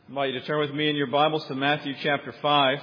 I invite you to turn with me in your Bibles to Matthew chapter 5.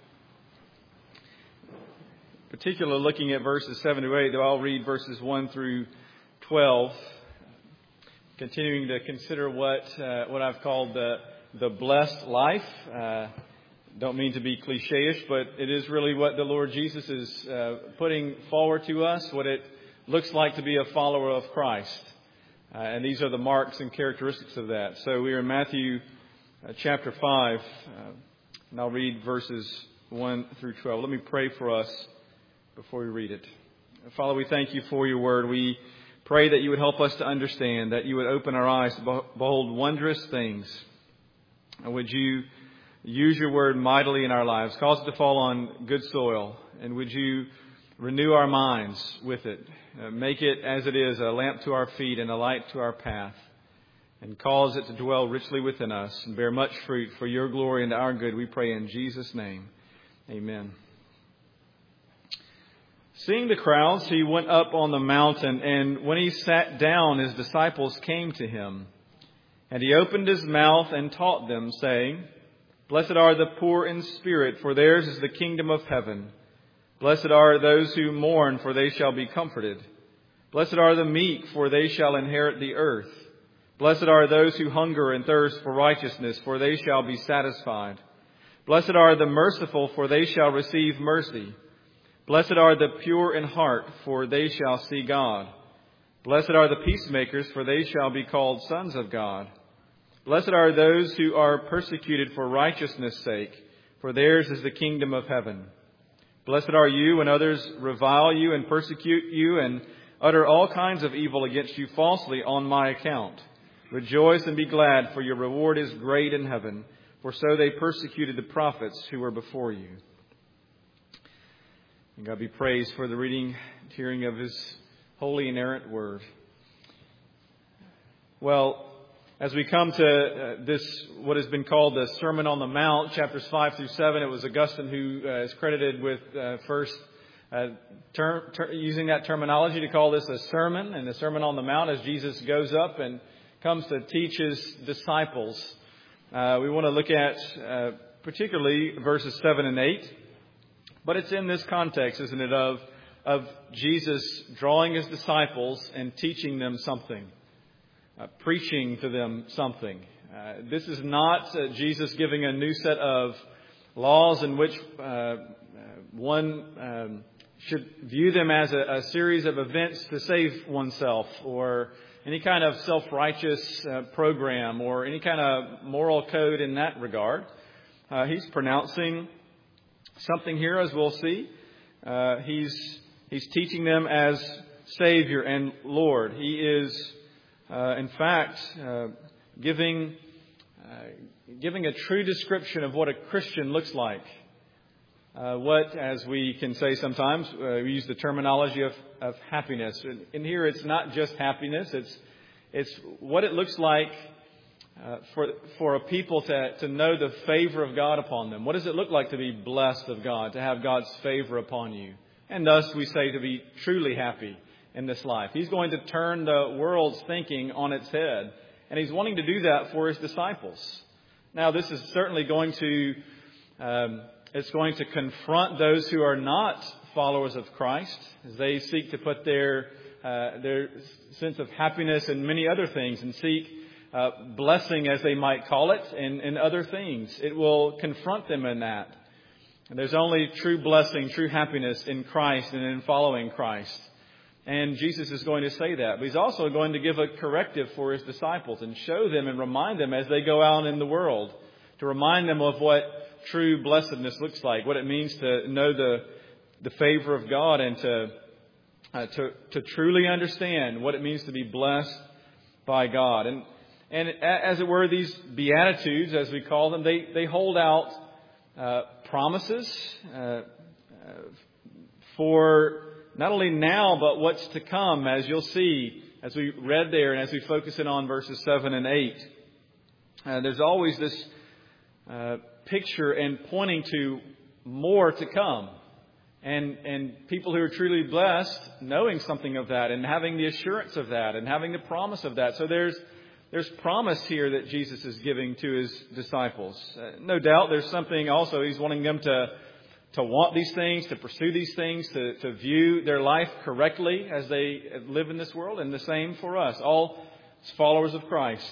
Particularly looking at verses 7 to 8, though I'll read verses 1 through 12. Continuing to consider what I've called the blessed life. Don't mean to be cliche-ish, but it is really what the Lord Jesus is putting forward to us, what it looks like to be a follower of Christ. And these are the marks and characteristics of that. So we are in Matthew chapter 5, and I'll read verses 1 through 12. Let me pray for us before we read it. Father, we thank you for your word. We pray that you would help us to understand, that you would open our eyes to behold wondrous things. And would you use your word mightily in our lives, cause it to fall on good soil, and would you renew our minds with it, make it as it is, a lamp to our feet and a light to our path, and cause it to dwell richly within us and bear much fruit for your glory and to our good. We pray in Jesus' name. Amen. Seeing the crowds, he went up on the mountain, and when he sat down, his disciples came to him. And he opened his mouth and taught them, saying, Blessed are the poor in spirit, for theirs is the kingdom of heaven. Blessed are those who mourn, for they shall be comforted. Blessed are the meek, for they shall inherit the earth. Blessed are those who hunger and thirst for righteousness, for they shall be satisfied. Blessed are the merciful, for they shall receive mercy. Blessed are the pure in heart, for they shall see God. Blessed are the peacemakers, for they shall be called sons of God. Blessed are those who are persecuted for righteousness' sake, for theirs is the kingdom of heaven. Blessed are you when others revile you and persecute you and utter all kinds of evil against you falsely on my account. Rejoice and be glad, for your reward is great in heaven, for so they persecuted the prophets who were before you. And God be praised for the reading and hearing of His holy inerrant word. Well, as we come to this, what has been called the Sermon on the Mount, chapters 5 through 7, it was Augustine who is credited with first using that terminology to call this a sermon, and the Sermon on the Mount as Jesus goes up and comes to teach His disciples. We want to look at particularly verses 7 and 8, but it's in this context, isn't it, of Jesus drawing His disciples and teaching them something. Preaching to them something. This is not Jesus giving a new set of laws in which one should view them as a series of events to save oneself, or any kind of self-righteous program, or any kind of moral code in that regard. He's pronouncing something here, as we'll see. He's teaching them as Savior and Lord. He is in fact, giving a true description of what a Christian looks like. What, as we can say sometimes, we use the terminology of happiness. And here it's not just happiness, it's what it looks like for a people to know the favor of God upon them. What does it look like to be blessed of God, to have God's favor upon you? And thus we say to be truly happy in this life. He's going to turn the world's thinking on its head. And He's wanting to do that for His disciples. Now, this is certainly going to confront those who are not followers of Christ, as they seek to put their sense of happiness in many other things and seek blessing, as they might call it, in other things. It will confront them in that. And there's only true blessing, true happiness in Christ and in following Christ. And Jesus is going to say that. But He's also going to give a corrective for His disciples and show them and remind them as they go out in the world, to remind them of what true blessedness looks like, what it means to know the favor of God, and to truly understand what it means to be blessed by God. And as it were, these Beatitudes, as we call them, they hold out promises for not only now, but what's to come, as you'll see, as we read there and as we focus in on verses 7 and 8. There's always this picture and pointing to more to come. And people who are truly blessed, knowing something of that and having the assurance of that and having the promise of that. So there's there's promise here that Jesus is giving to his disciples. No doubt there's something also he's wanting them to want these things, to pursue these things, to view their life correctly as they live in this world. And the same for us. All followers of Christ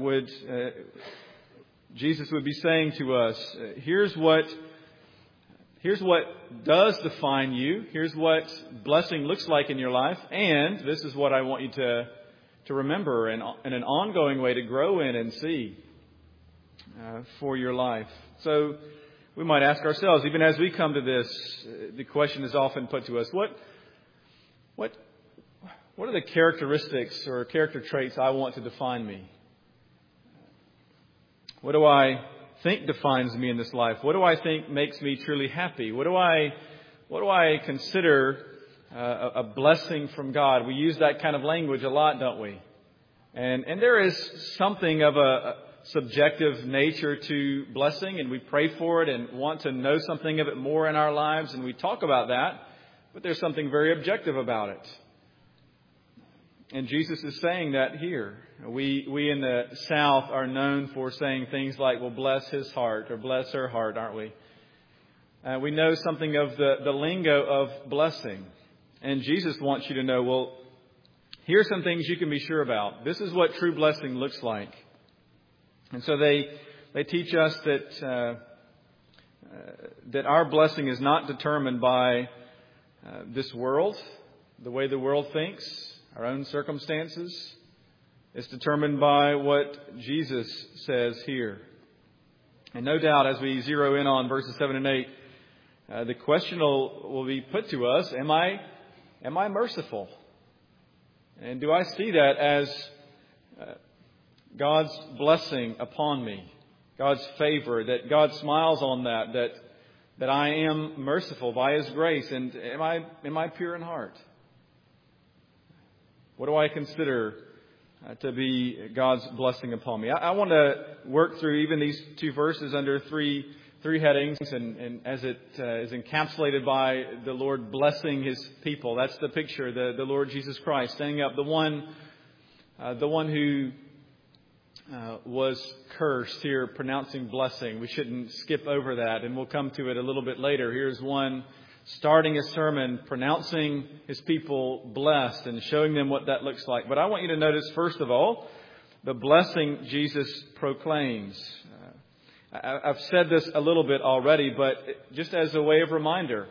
Jesus would be saying to us, here's what does define you. Here's what blessing looks like in your life. And this is what I want you to remember and in an ongoing way to grow in and see for your life. So we might ask ourselves, even as we come to this, the question is often put to us, what are the characteristics or character traits I want to define me? What do I think defines me in this life? What do I think makes me truly happy? What do I consider a blessing from God? We use that kind of language a lot, don't we? And there is something of a subjective nature to blessing, and we pray for it and want to know something of it more in our lives, and we talk about that, but there's something very objective about it. And Jesus is saying that here. We in the South are known for saying things like, well, bless his heart or bless her heart, aren't we? We know something of the lingo of blessing. And Jesus wants you to know, well, here's some things you can be sure about. This is what true blessing looks like. And so they teach us that our blessing is not determined by this world, the way the world thinks, our own circumstances. It's determined by what Jesus says here. And no doubt as we zero in on verses 7 and 8, the question will be put to us, am I merciful? And do I see that as God's blessing upon me, God's favor, that God smiles on that I am merciful by his grace, and am I pure in heart? What do I consider to be God's blessing upon me? I want to work through even these two verses under three headings, and as it is encapsulated by the Lord blessing his people. That's the picture, the Lord Jesus Christ standing up, the one who was cursed here, pronouncing blessing. We shouldn't skip over that, and we'll come to it a little bit later. Here's one starting a sermon, pronouncing his people blessed and showing them what that looks like. But I want you to notice, first of all, the blessing Jesus proclaims. I've said this a little bit already, but just as a way of reminder,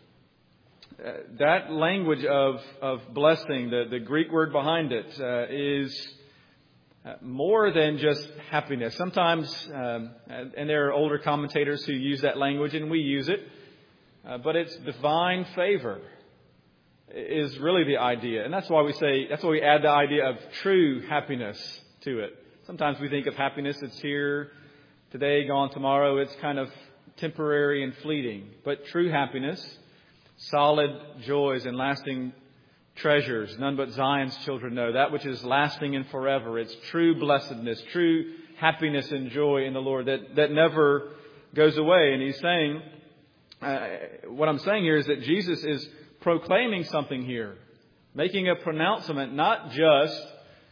that language of blessing, the Greek word behind it, is more than just happiness. Sometimes, and there are older commentators who use that language, and we use it, but it's divine favor is really the idea. And that's why we add the idea of true happiness to it. Sometimes we think of happiness, it's here today, gone tomorrow. It's kind of temporary and fleeting. But true happiness, solid joys and lasting treasures, none but Zion's children know. That which is lasting and forever. It's true blessedness, true happiness and joy in the Lord that never goes away. And he's saying, what I'm saying here is that Jesus is proclaiming something here, making a pronouncement, not just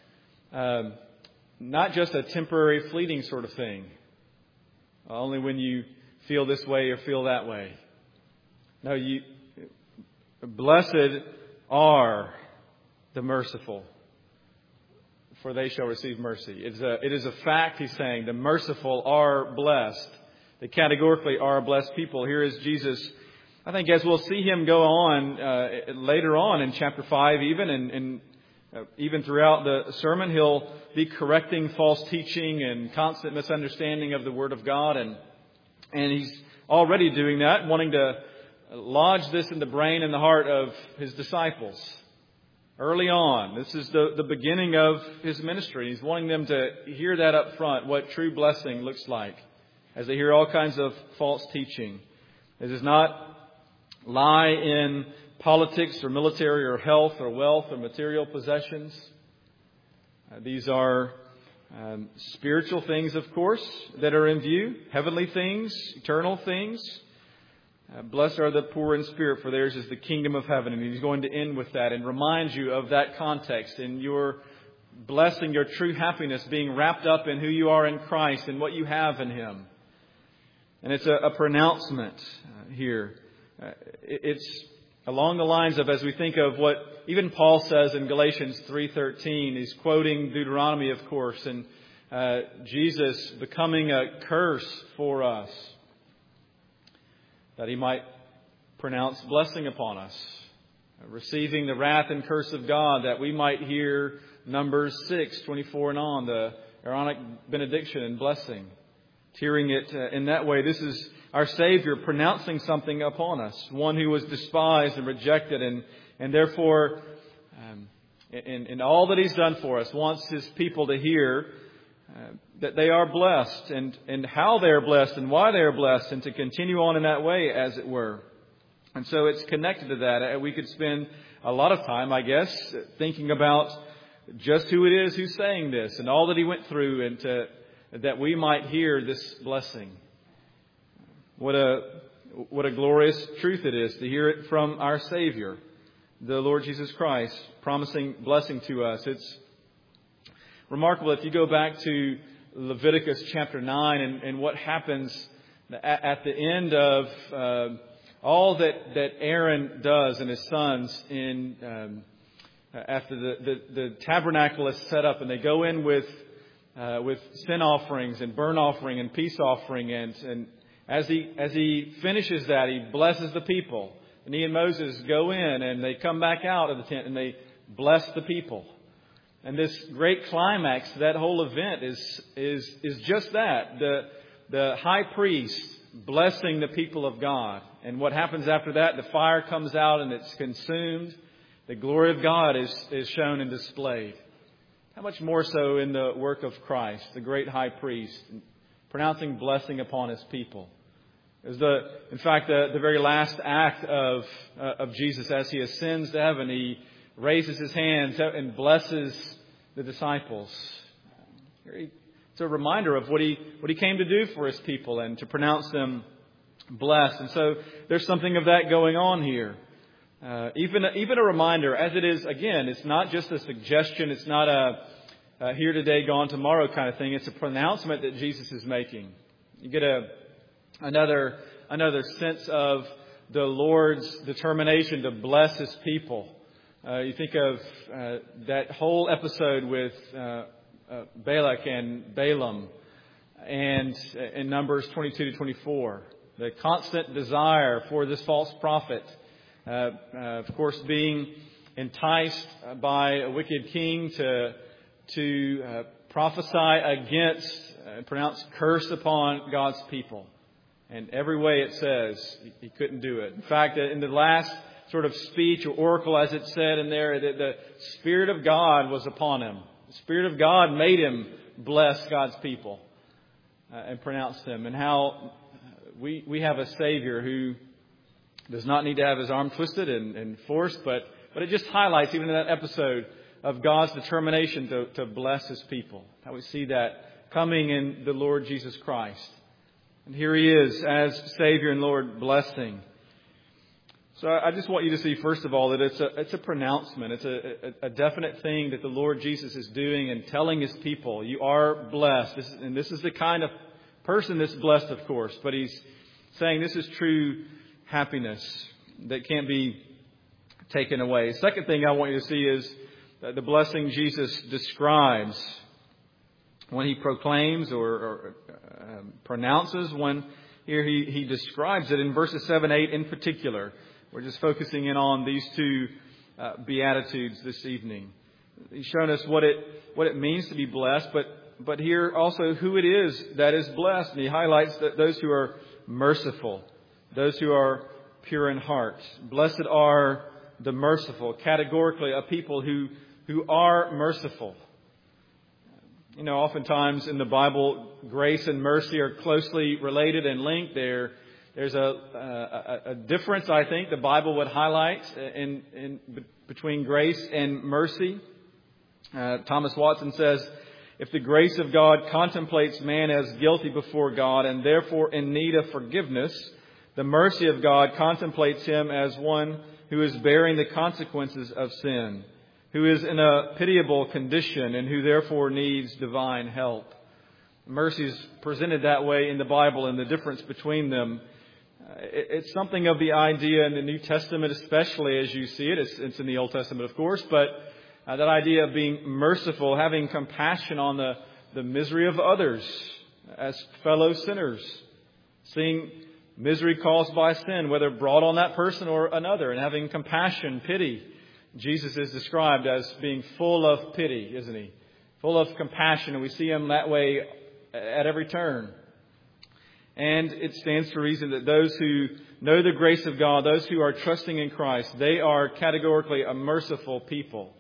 a temporary, fleeting sort of thing. Only when you feel this way or feel that way. No, blessed are the merciful, for they shall receive mercy. It is a fact, he's saying. The merciful are blessed. They categorically are a blessed people. Here is Jesus. I think as we'll see him go on later on in chapter 5 even, and even throughout the sermon, he'll be correcting false teaching and constant misunderstanding of the Word of God. And he's already doing that, wanting to lodge this in the brain and the heart of his disciples early on. This is the beginning of his ministry. He's wanting them to hear that up front, what true blessing looks like, as they hear all kinds of false teaching. It does not lie in politics or military or health or wealth or material possessions. These are spiritual things, of course, that are in view. Heavenly things, eternal things. Blessed are the poor in spirit, for theirs is the kingdom of heaven. And he's going to end with that and remind you of that context in your blessing your true happiness being wrapped up in who you are in Christ and what you have in Him. And it's a pronouncement here. It's along the lines of, as we think of what even Paul says in Galatians 3:13, he's quoting Deuteronomy, of course, and Jesus becoming a curse for us, that He might pronounce blessing upon us, receiving the wrath and curse of God, that we might hear Numbers 6:24 and on, the Aaronic benediction and blessing. Hearing it in that way, this is our Savior pronouncing something upon us, one who was despised and rejected, and therefore, in all that He's done for us, wants His people to hear that they are blessed, and how they are blessed, and why they are blessed, and to continue on in that way, as it were. And so it's connected to that. We could spend a lot of time, I guess, thinking about just who it is who's saying this, and all that He went through, and that we might hear this blessing. What a glorious truth it is to hear it from our Savior, the Lord Jesus Christ, promising blessing to us. It's remarkable if you go back to Leviticus chapter 9 and what happens at the end of all that Aaron does and his sons after the tabernacle is set up, and they go in with sin offerings and burnt offering and peace offering, and as he finishes that, he blesses the people. And he and Moses go in, and they come back out of the tent, and they bless the people. And this great climax, that whole event is just that, the high priest blessing the people of God. And what happens after that? The fire comes out and it's consumed. The glory of God is shown and displayed. How much more so in the work of Christ, the great high priest, pronouncing blessing upon His people. It was in fact, the very last act of Jesus as He ascends to heaven. He raises His hands and blesses the disciples. It's a reminder of what he came to do for His people and to pronounce them blessed. And so there's something of that going on here. Even a reminder, as it is, again, it's not just a suggestion. It's not a here today, gone tomorrow kind of thing. It's a pronouncement that Jesus is making. You get another sense of the Lord's determination to bless His people. You think of that whole episode with Balak and Balaam, and in Numbers 22 to 24, the constant desire for this false prophet. Of course, being enticed by a wicked king to prophesy against and pronounce curse upon God's people. And every way it says he couldn't do it. In fact, in the last sort of speech or oracle, as it said in there, the Spirit of God was upon him. The Spirit of God made him bless God's people and pronounce them. And how we have a Savior who does not need to have His arm twisted and forced, but it just highlights, even in that episode, of God's determination to bless His people. How we see that coming in the Lord Jesus Christ. And here He is as Savior and Lord, blessing. So I just want you to see, first of all, that it's a pronouncement. It's a definite thing that the Lord Jesus is doing and telling His people, you are blessed. This is the kind of person that's blessed, of course. But He's saying this is true happiness that can't be taken away. Second thing I want you to see is the blessing Jesus describes when He proclaims or pronounces. When here He describes it in verses 7-8 in particular. We're just focusing in on these two Beatitudes this evening. He's shown us what it means to be blessed, but here also who it is that is blessed. And He highlights that those who are merciful, those who are pure in heart. Blessed are the merciful, categorically a people who are merciful. You know, oftentimes in the Bible, grace and mercy are closely related and linked. There's a difference, I think, the Bible would highlight in between grace and mercy. Thomas Watson says, if the grace of God contemplates man as guilty before God and therefore in need of forgiveness, the mercy of God contemplates him as one who is bearing the consequences of sin. who is in a pitiable condition and who therefore needs divine help. Mercy is presented that way in the Bible, and the difference between them. It's something of the idea in the New Testament, especially as you see it. It's in the Old Testament, of course, but that idea of being merciful, having compassion on the misery of others as fellow sinners, seeing misery caused by sin, whether brought on that person or another, and having compassion, pity. Jesus is described as being full of pity, isn't He? Full of compassion, and we see Him that way at every turn. And it stands to reason that those who know the grace of God, those who are trusting in Christ, they are categorically a merciful people.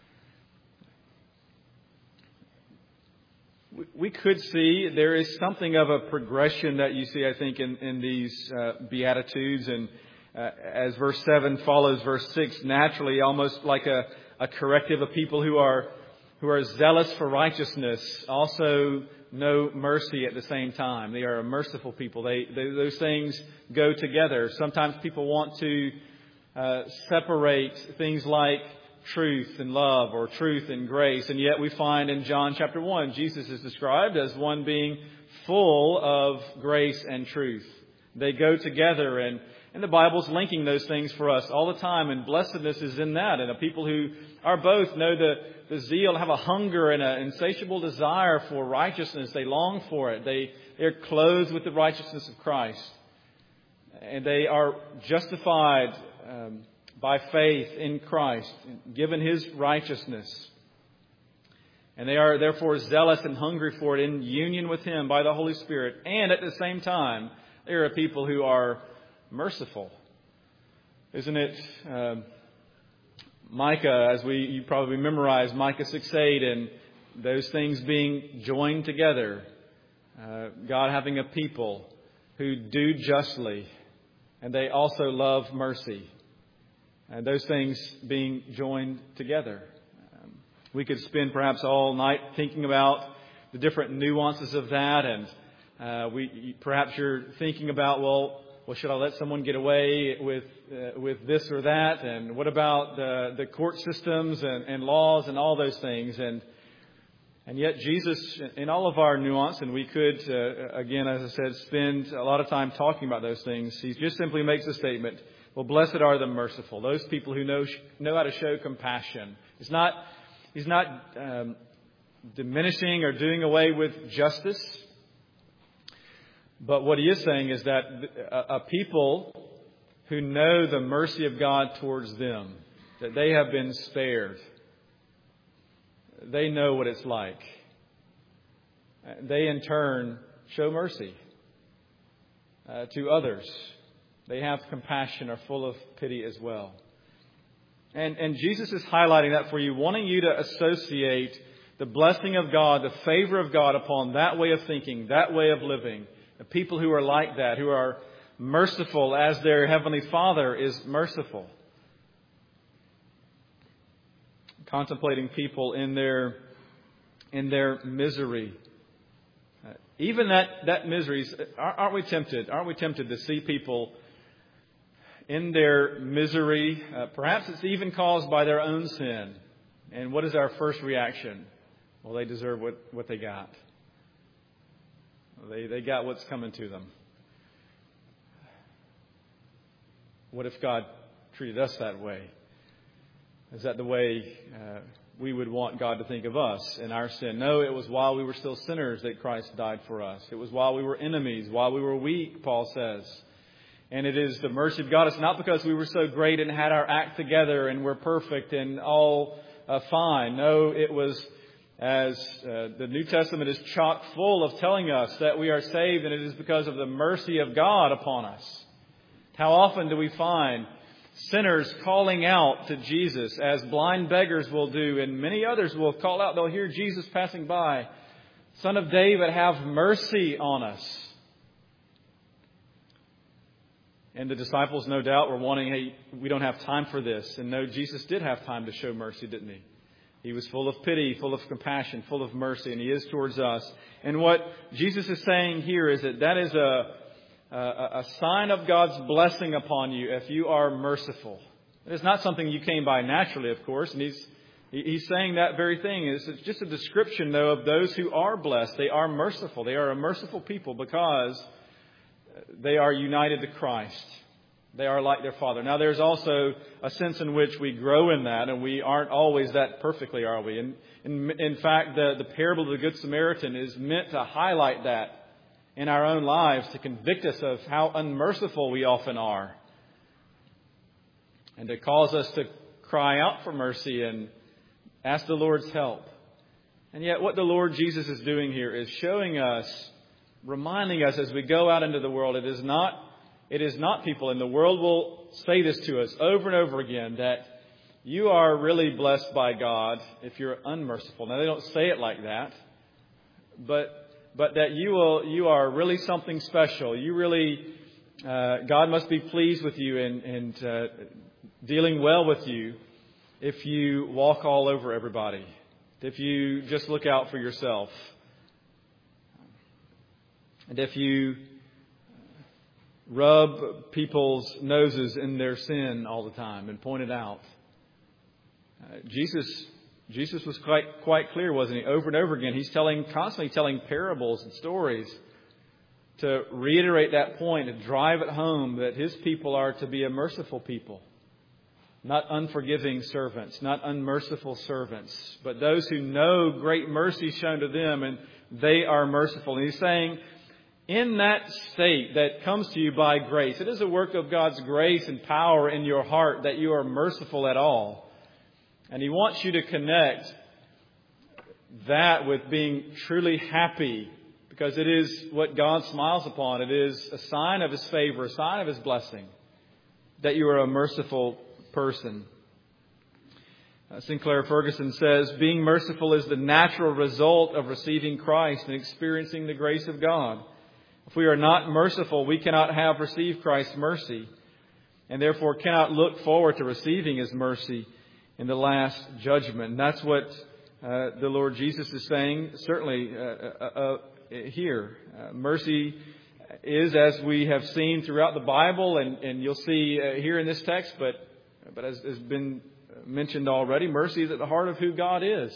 We could see there is something of a progression that you see, I think, in these Beatitudes. And as verse 7 follows verse 6, naturally, almost like a corrective of people who are zealous for righteousness, also know mercy at the same time. They are a merciful people. Those things go together. Sometimes people want to separate things like truth and love or truth and grace. And yet we find in John chapter 1, Jesus is described as one being full of grace and truth. They go together, and the Bible's linking those things for us all the time. And blessedness is in that. And the people who are both know the zeal, have a hunger and an insatiable desire for righteousness. They long for it. They're clothed with the righteousness of Christ. And they are justified by faith in Christ, given His righteousness. And they are therefore zealous and hungry for it in union with Him by the Holy Spirit. And at the same time, they are a people who are merciful. Isn't it Micah, as you probably memorized, Micah 6:8, and those things being joined together. God having a people who do justly, and they also love mercy. And those things being joined together. We could spend perhaps all night thinking about the different nuances of that. And perhaps you're thinking about, well, should I let someone get away with this or that? And what about the court systems and laws and all those things? And yet Jesus, in all of our nuance, and we could, again, as I said, spend a lot of time talking about those things. He just simply makes a statement. Well, blessed are the merciful, those people who know how to show compassion. He's not diminishing or doing away with justice. But what he is saying is that a people who know the mercy of God towards them, that they have been spared, they know what it's like. They in turn show mercy to others. They have compassion, are full of pity as well. And Jesus is highlighting that for you, wanting you to associate the blessing of God, the favor of God upon that way of thinking, that way of living. The people who are like that, who are merciful as their Heavenly Father is merciful. Contemplating people in their misery. Even that misery, aren't we tempted? Aren't we tempted to see people in their misery? Perhaps it's even caused by their own sin. And what is our first reaction? Well, they deserve what they got. They got what's coming to them. What if God treated us that way? Is that the way we would want God to think of us in our sin? No, it was while we were still sinners that Christ died for us. It was while we were enemies, while we were weak, Paul says. And it is the mercy of God. It's not because we were so great and had our act together and we're perfect and all fine. No, it was as the New Testament is chock full of telling us that we are saved, and it is because of the mercy of God upon us. How often do we find sinners calling out to Jesus, as blind beggars will do, and many others will call out. They'll hear Jesus passing by. Son of David, have mercy on us. And the disciples, no doubt, were wanting, hey, we don't have time for this. And no, Jesus did have time to show mercy, didn't He? He was full of pity, full of compassion, full of mercy, and He is towards us. And what Jesus is saying here is that is a sign of God's blessing upon you if you are merciful. It's not something you came by naturally, of course, and He's He's saying that very thing. It's just a description, though, of those who are blessed. They are merciful. They are a merciful people because they are united to Christ. They are like their Father. Now, there's also a sense in which we grow in that, and we aren't always that perfectly, are we? And in fact, the parable of the Good Samaritan is meant to highlight that in our own lives, to convict us of how unmerciful we often are, and to cause us to cry out for mercy and ask the Lord's help. And yet what the Lord Jesus is doing here is showing us, reminding us as we go out into the world, it is not people, and the world will say this to us over and over again, that you are really blessed by God if you're unmerciful. Now, they don't say it like that, but that you are really something special. You really, God must be pleased with you and dealing well with you if you walk all over everybody, if you just look out for yourself, and if you rub people's noses in their sin all the time and point it out. Jesus was quite clear, wasn't he? Over and over again, he's constantly telling parables and stories to reiterate that point, to drive it home that his people are to be a merciful people. Not unforgiving servants, not unmerciful servants, but those who know great mercy shown to them and they are merciful. And he's saying, in that state that comes to you by grace, it is a work of God's grace and power in your heart that you are merciful at all. And he wants you to connect that with being truly happy, because it is what God smiles upon. It is a sign of his favor, a sign of his blessing, that you are a merciful person. Sinclair Ferguson says, being merciful is the natural result of receiving Christ and experiencing the grace of God. If we are not merciful, we cannot have received Christ's mercy, and therefore cannot look forward to receiving his mercy in the last judgment. And that's what the Lord Jesus is saying, certainly here. Mercy is, as we have seen throughout the Bible, and you'll see here in this text, but as has been mentioned already, mercy is at the heart of who God is.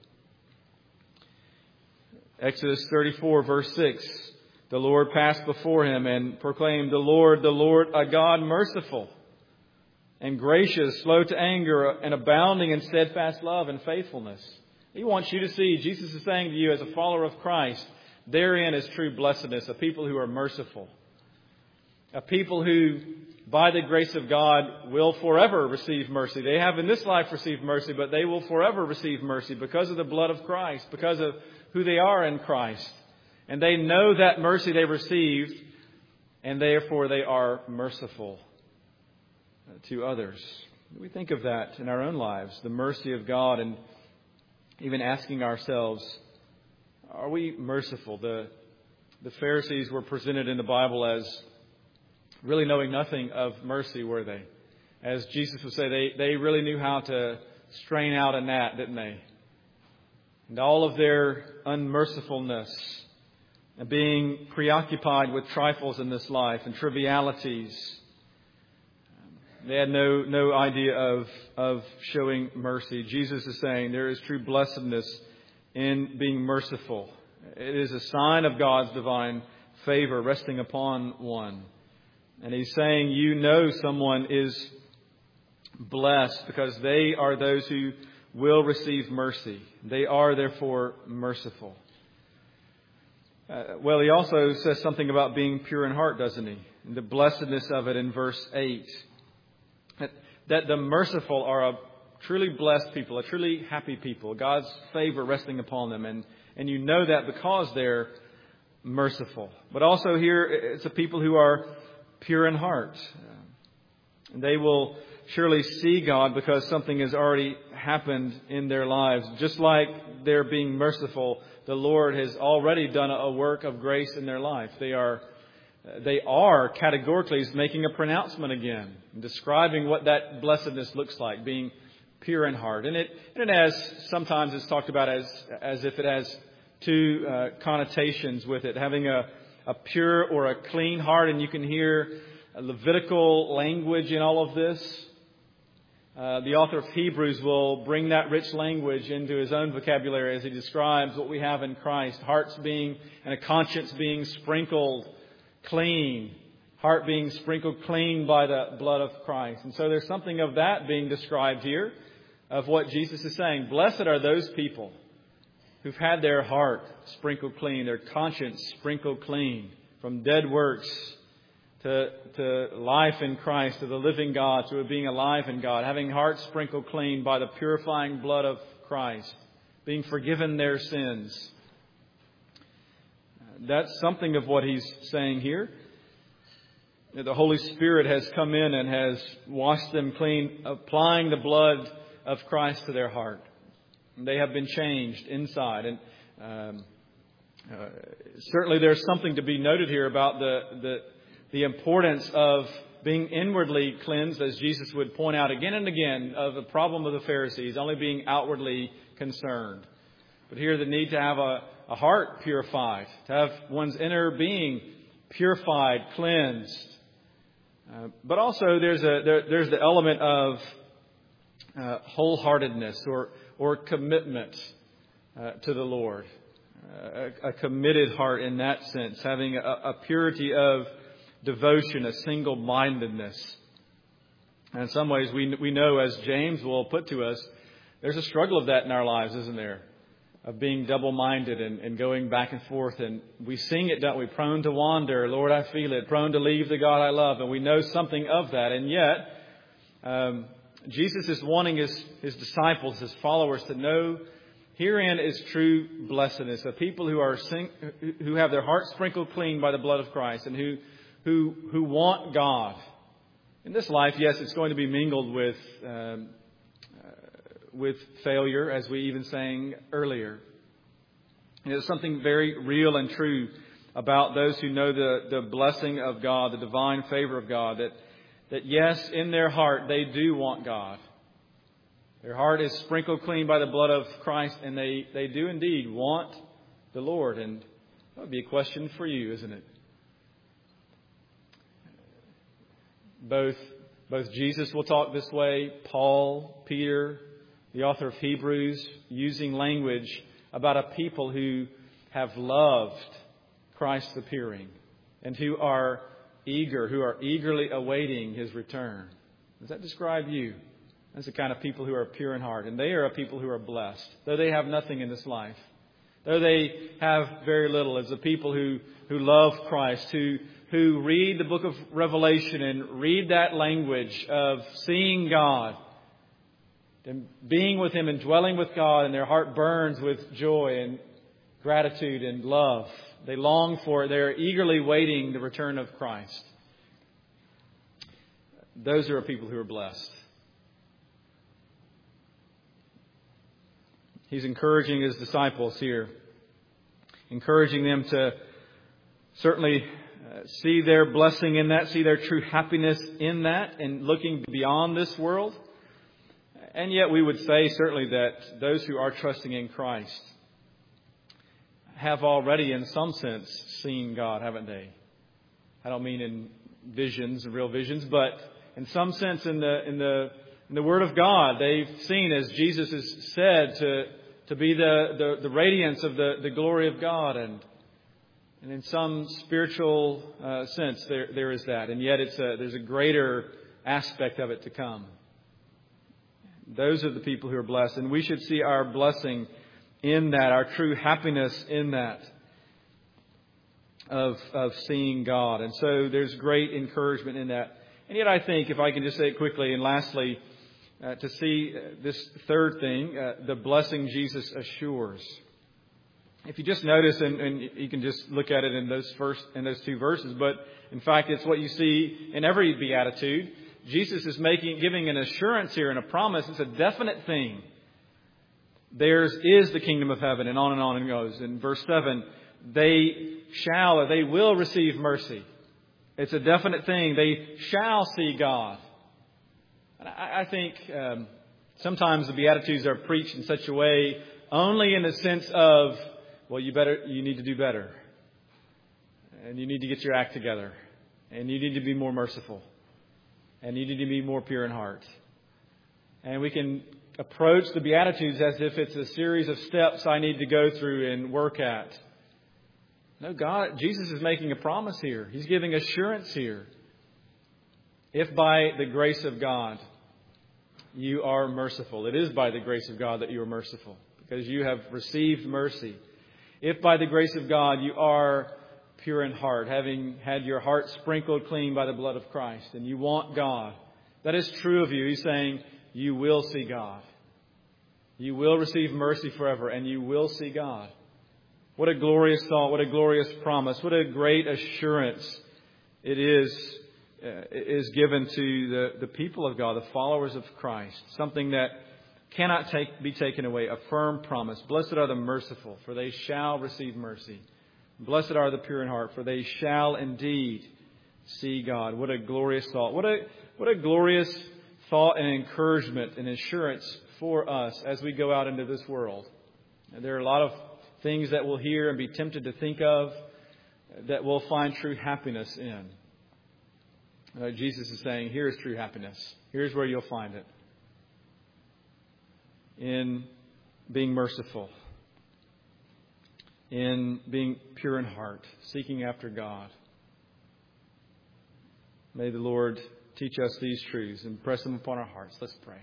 Exodus 34, verse 6. The Lord passed before him and proclaimed, the Lord, a God merciful and gracious, slow to anger, and abounding in steadfast love and faithfulness. He wants you to see, Jesus is saying to you as a follower of Christ, therein is true blessedness, a people who are merciful. A people who, by the grace of God, will forever receive mercy. They have in this life received mercy, but they will forever receive mercy because of the blood of Christ, because of who they are in Christ. And they know that mercy they received, and therefore they are merciful to others. We think of that in our own lives, the mercy of God, and even asking ourselves, are we merciful? The Pharisees were presented in the Bible as really knowing nothing of mercy, were they? As Jesus would say, they really knew how to strain out a gnat, didn't they? And all of their unmercifulness and being preoccupied with trifles in this life and trivialities, they had no idea of showing mercy. Jesus is saying there is true blessedness in being merciful. It is a sign of God's divine favor resting upon one. And he's saying, you know, someone is blessed because they are those who will receive mercy. They are therefore merciful. Well, he also says something about being pure in heart, doesn't he? And the blessedness of it in verse 8. That the merciful are a truly blessed people, a truly happy people, God's favor resting upon them. And you know that because they're merciful. But also here, it's a people who are pure in heart. And they will surely see God because something has already happened in their lives. Just like they're being merciful, the Lord has already done a work of grace in their life. They are categorically making a pronouncement again, describing what that blessedness looks like, being pure in heart. And it has, sometimes it's talked about as if it has two connotations with it, having a pure or a clean heart. And you can hear Levitical language in all of this. the author of Hebrews will bring that rich language into his own vocabulary as he describes what we have in Christ. Hearts being, and a conscience being sprinkled clean. Heart being sprinkled clean by the blood of Christ. And so there's something of that being described here, of what Jesus is saying. Blessed are those people who've had their heart sprinkled clean, their conscience sprinkled clean from dead works to life in Christ, to the living God, to being alive in God, having hearts sprinkled clean by the purifying blood of Christ, being forgiven their sins. That's something of what he's saying here. The Holy Spirit has come in and has washed them clean, applying the blood of Christ to their heart. They have been changed inside. And certainly there's something to be noted here about the importance of being inwardly cleansed, as Jesus would point out again and again, of the problem of the Pharisees, only being outwardly concerned. But here the need to have a heart purified, to have one's inner being purified, cleansed. But also there's the element of wholeheartedness or commitment to the Lord. A committed heart in that sense, having a purity of devotion, a single-mindedness. And in some ways we know, as James will put to us, there's a struggle of that in our lives, isn't there? Of being double-minded and going back and forth. And we sing it, don't we? Prone to wander, Lord, I feel it. Prone to leave the God I love. And we know something of that. And yet, Jesus is wanting his disciples, his followers, to know herein is true blessedness. The people who have their hearts sprinkled clean by the blood of Christ and who want God. In this life, yes, it's going to be mingled with failure, as we even sang earlier. And there's something very real and true about those who know the blessing of God, the divine favor of God, that yes, in their heart they do want God. Their heart is sprinkled clean by the blood of Christ, and they do indeed want the Lord. And that would be a question for you, isn't it? Both Jesus will talk this way, Paul, Peter, the author of Hebrews, using language about a people who have loved Christ's appearing and who are eagerly awaiting His return. Does that describe you? That's the kind of people who are pure in heart. And they are a people who are blessed, though they have nothing in this life. Though they have very little, as the people who love Christ, who read the book of Revelation and read that language of seeing God and being with Him and dwelling with God, and their heart burns with joy and gratitude and love. They long for it. They're eagerly waiting the return of Christ. Those are people who are blessed. He's encouraging His disciples here, encouraging them to certainly see their blessing in that, see their true happiness in that, and looking beyond this world. And yet we would say certainly that those who are trusting in Christ have already in some sense seen God, haven't they? I don't mean in visions, real visions, but in some sense in the Word of God, they've seen, as Jesus has said, to be the radiance of the glory of God, and in some spiritual sense there is that, and yet there's a greater aspect of it to come. Those are the people who are blessed, and we should see our blessing in that, our true happiness in that, of seeing God. And so there's great encouragement in that. And yet I think, if I can just say it quickly, and lastly, to see this third thing, the blessing Jesus assures. If you just notice, and you can just look at it in those two verses, but in fact it's what you see in every beatitude. Jesus is giving an assurance here and a promise. It's a definite thing. Theirs is the kingdom of heaven, and on it goes. In verse 7, they will receive mercy. It's a definite thing. They shall see God. And I think sometimes the Beatitudes are preached in such a way only in the sense of, well, you need to do better. And you need to get your act together. And you need to be more merciful. And you need to be more pure in heart. And we can approach the Beatitudes as if it's a series of steps I need to go through and work at. No, Jesus is making a promise here. He's giving assurance here. If by the grace of God you are merciful, it is by the grace of God that you are merciful, because you have received mercy. If by the grace of God you are pure in heart, having had your heart sprinkled clean by the blood of Christ, and you want God, that is true of you. He's saying you will see God. You will receive mercy forever, and you will see God. What a glorious thought, what a glorious promise, what a great assurance it is given to the people of God, the followers of Christ. Something that cannot be taken away, a firm promise. Blessed are the merciful, for they shall receive mercy. Blessed are the pure in heart, for they shall indeed see God. What a glorious thought. What a glorious thought and encouragement and assurance for us as we go out into this world. And there are a lot of things that we'll hear and be tempted to think of that we'll find true happiness in. Jesus is saying, here's true happiness. Here's where you'll find it. In being merciful. In being pure in heart. Seeking after God. May the Lord teach us these truths and press them upon our hearts. Let's pray.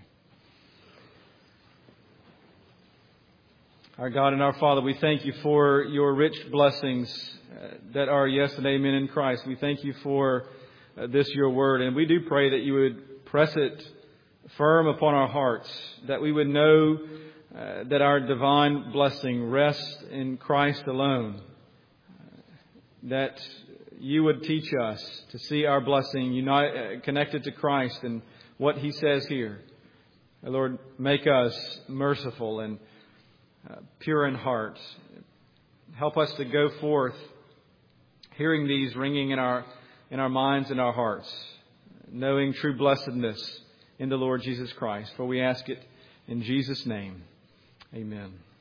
Our God and our Father, we thank you for your rich blessings that are yes and amen in Christ. We thank you for this, your word. And we do pray that you would press it firm upon our hearts, that we would know that our divine blessing rests in Christ alone, that you would teach us to see our blessing connected to Christ and what he says here. Lord, make us merciful and pure in heart. Help us to go forth hearing these ringing in our minds and our hearts, knowing true blessedness in the Lord Jesus Christ. For we ask it in Jesus' name. Amen.